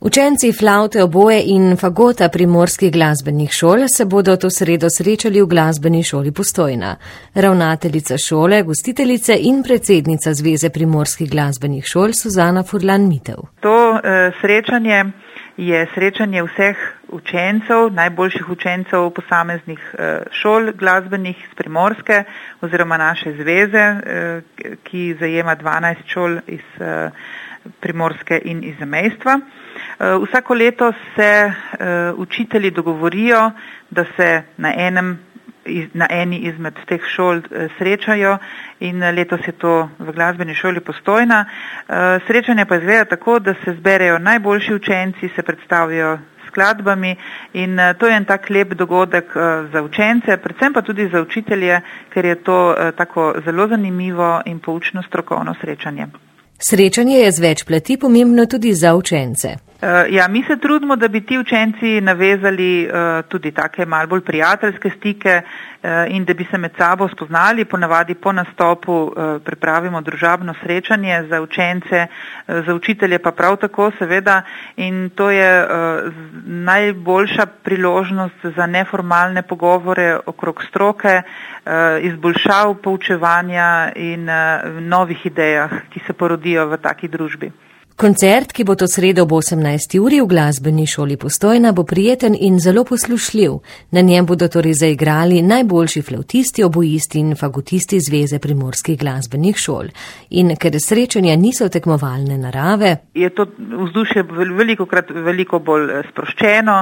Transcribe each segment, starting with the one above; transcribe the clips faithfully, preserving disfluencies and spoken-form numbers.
Učenci flavte, oboje in fagota primorskih glasbenih šol se bodo to sredo srečali v glasbeni šoli Postojna. Ravnateljica šole, gostiteljice in predsednica Zveze primorskih glasbenih šol Suzana Furlan-Mitev. To eh, srečanje je srečanje vseh učencev, najboljših učencev posameznih eh, šol glasbenih z Primorske oziroma naše zveze, eh, ki zajema dvanajst šol iz eh, Primorske in iz zamejstva. Vsako leto se uh, učitelji dogovorijo, da se na, enem, na eni izmed teh šol uh, srečajo in letos je to v glasbeni šoli Postojna. Uh, srečanje pa izgleda tako, da se zberejo najboljši učenci, se predstavijo skladbami in uh, to je en tak lep dogodek uh, za učence, predvsem pa tudi za učitelje, ker je to uh, tako zelo zanimivo in poučno strokovno srečanje. Srečanje je z več plati pomembno tudi za učence. Uh, ja, mi se trudimo, da bi ti učenci navezali uh, tudi take malo bolj prijateljske stike uh, in da bi se med sabo spoznali. Ponavadi po nastopu uh, pripravimo družabno srečanje za učence, uh, za učitelje pa prav tako seveda in to je uh, najboljša priložnost za neformalne pogovore okrog stroke, uh, izboljšav poučevanja in uh, novih idejah, ki se porodijo v taki družbi. Koncert, ki bo to sredo ob osemnajsti uri v glasbeni šoli Postojna, bo prijeten in zelo poslušljiv. Na njem bodo torej zaigrali najboljši flavtisti, obojisti in fagotisti Zveze primorskih glasbenih šol. In ker srečanja niso tekmovalne narave, je to vzdušje velikokrat veliko bolj sproščeno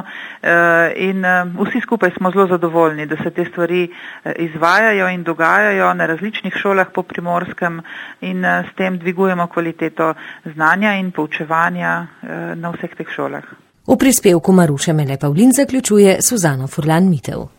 in vsi skupaj smo zelo zadovoljni, da se te stvari izvajajo in dogajajo na različnih šolah po Primorskem in s tem dvigujemo kvaliteto znanja in poučevanja na vseh teh šolah. V prispevku Maruše Mele Pavlin zaključuje Suzana Furlan-Mitev.